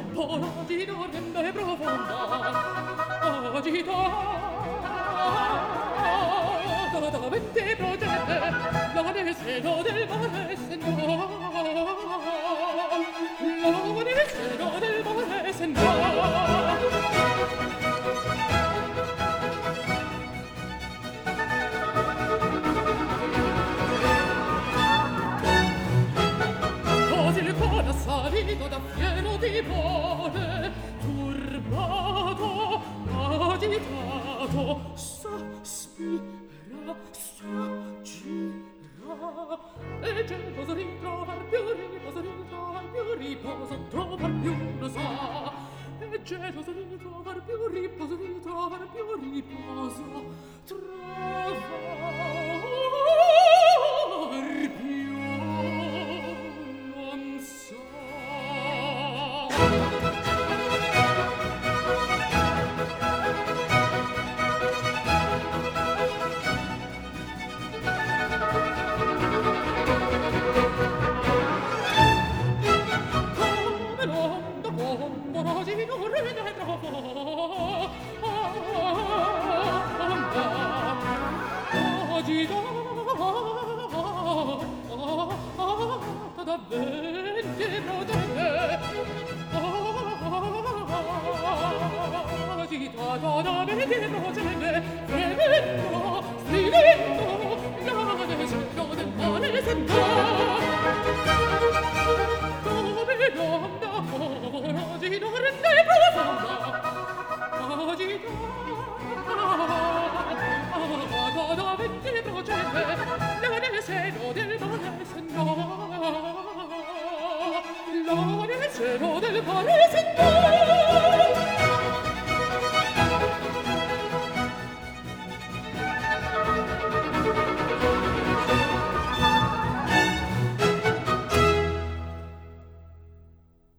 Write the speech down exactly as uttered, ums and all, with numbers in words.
agitare profonda, agitata da venti progette, la desero del mare se no, la desero del mare se no. Salito da fieno dimore, turbato, agitato, sospira, s'aggira, e geloso ritrovar più riposo, ritrovar più riposo, trovar più lo sa, e geloso ritrovar più riposo, ritrovar più riposo, trovar più non so. Del mare se no